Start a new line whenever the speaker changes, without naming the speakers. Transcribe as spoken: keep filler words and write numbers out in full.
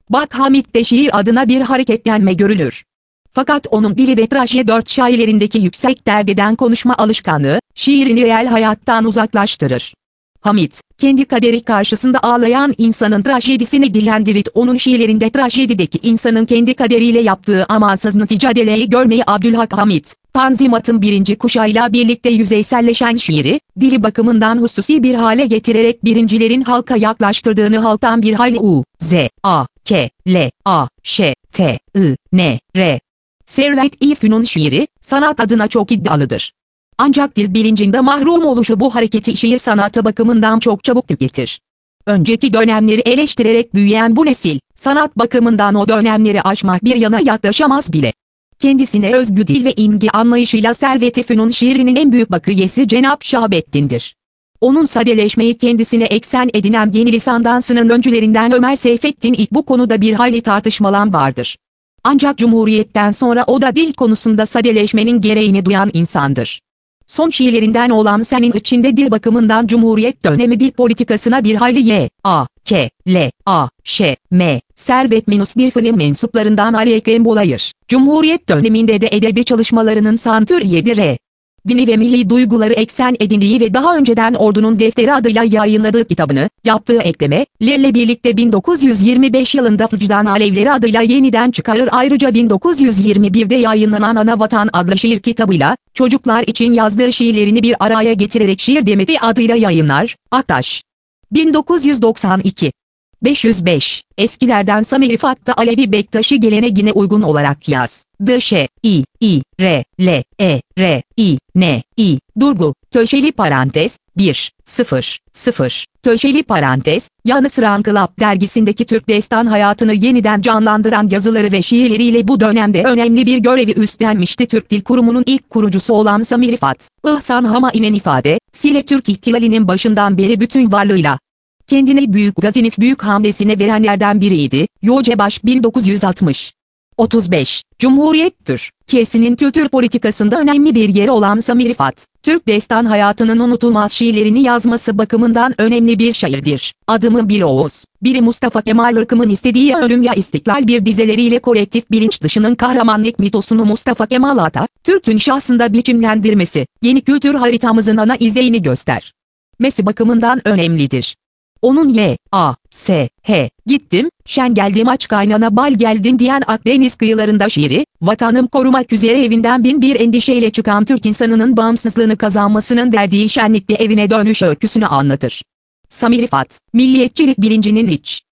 Bak Hamit'te şiir adına bir hareketlenme görülür. Fakat onun dili ve trajedi dört şairlerindeki yüksek derdeden konuşma alışkanlığı, şiirini reel hayattan uzaklaştırır. Hamit, kendi kaderi karşısında ağlayan insanın trajedisini dillendirir. Onun şiirlerinde trajedideki insanın kendi kaderiyle yaptığı amansız mücadeleyi görmeyi Abdülhak Hamit, Tanzimat'ın birinci kuşağıyla birlikte yüzeyselleşen şiiri, dili bakımından hususi bir hale getirerek birincilerin halka yaklaştırdığını halktan bir hayli U, Z, A, K, L, A, Ş, T, I, N, R. Servet-i Fünun şiiri, sanat adına çok iddialıdır. Ancak dil bilincinde mahrum oluşu bu hareketi şiir sanatı bakımından çok çabuk tüketir. Önceki dönemleri eleştirerek büyüyen bu nesil, sanat bakımından o dönemleri aşmak bir yana yaklaşamaz bile. Kendisine özgü dil ve imge anlayışıyla Servet-i Fünun şiirinin en büyük bakiyesi Cenab Şahabettin'dir. Onun sadeleşmeyi kendisine eksen edinen yeni lisan dansının öncülerinden Ömer Seyfettin ilk bu konuda bir hayli tartışmalan vardır. Ancak Cumhuriyet'ten sonra o da dil konusunda sadeleşmenin gereğini duyan insandır. Son şiirlerinden olan Senin içinde dil bakımından Cumhuriyet dönemi dil politikasına bir hayli Y, A, K, L, A, Ş, M, Servet minus bir film mensuplarından Ali Ekrem Bolayır, Cumhuriyet döneminde de edebi çalışmalarının santür yedi R. Dini ve milli duyguları eksen edindiği ve daha önceden Ordunun Defteri adıyla yayınladığı kitabını, yaptığı eklemelerle birlikte bin dokuz yüz yirmi beş yılında Vicdan Alevleri adıyla yeniden çıkarır. Ayrıca bin dokuz yüz yirmi birde yayınlanan Anavatan adlı şiir kitabıyla, çocuklar için yazdığı şiirlerini bir araya getirerek Şiir Demeti adıyla yayınlar. Aktaş. bin dokuz yüz doksan iki. beş yüz beş. Eskilerden Sami Rıfat'ta Alevi Bektaşi geleneğine uygun olarak yaz. D Ş I I R L E R I N I Durgu, köşeli parantez, bir, sıfır, sıfır, köşeli parantez, yanı sıra Inkılap dergisindeki Türk destan hayatını yeniden canlandıran yazıları ve şiirleriyle bu dönemde önemli bir görevi üstlenmişti. Türk Dil Kurumu'nun ilk kurucusu olan Sami Rıfat, İhsan Hamaini'nin ifade, Sile Türk İhtilali'nin başından beri bütün varlığıyla kendine büyük gaziniz büyük hamlesine verenlerden biriydi. Yocebaş bin dokuz yüz altmış. otuz beş. Cumhuriyet Türkiye'sinin kültür politikasında önemli bir yeri olan Sami Rıfat, Türk destan hayatının unutulmaz şiirlerini yazması bakımından önemli bir şairdir. Adımı bir Oğuz, biri Mustafa Kemal Rıkım'ın istediği ölüm ya istiklal bir dizeleriyle kolektif bilinç dışının kahramanlık mitosunu Mustafa Kemal Atatürk'ün şahsında biçimlendirmesi, yeni kültür haritamızın ana izleyini göstermesi bakımından önemlidir. Onun Y, A, S, H, gittim, şen geldim aç kaynana bal geldin diyen Akdeniz kıyılarında şiiri, vatanım korumak üzere evinden bin bir endişeyle çıkan Türk insanının bağımsızlığını kazanmasının verdiği şenlikte evine dönüş öyküsünü anlatır. Sami Rıfat, milliyetçilik bilincinin iç